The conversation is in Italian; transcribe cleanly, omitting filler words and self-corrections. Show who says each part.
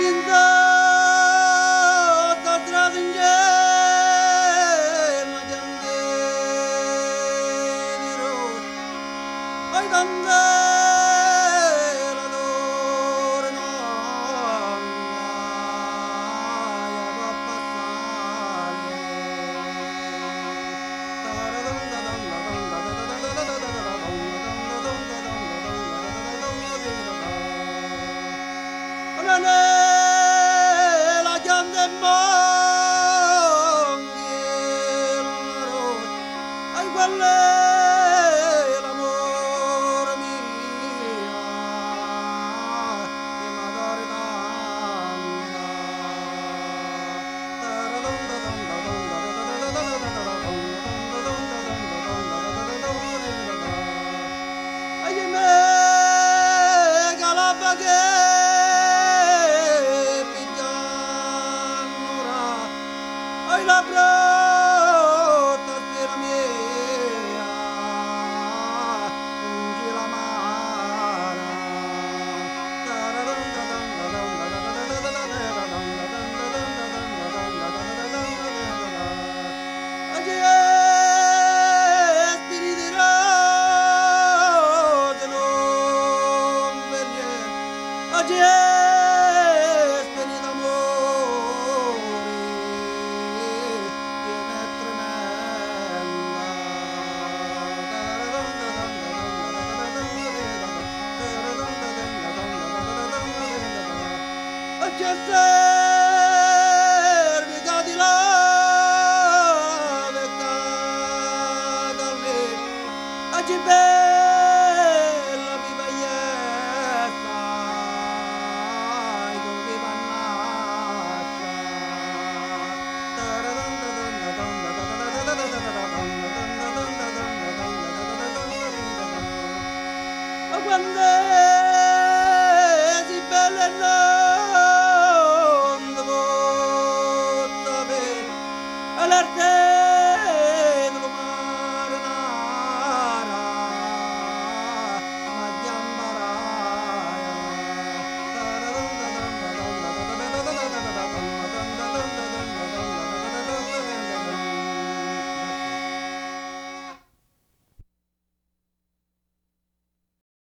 Speaker 1: la grande mondo ai quale l'amore mio e m'adori tanto ai me galapaghe ai la brutta spira mia ungi la mano oggi è spiriti rose non per niente oggi è spiriti d'amore che servica di là vettata lì oggi bella viva iessa dove mannaggia quando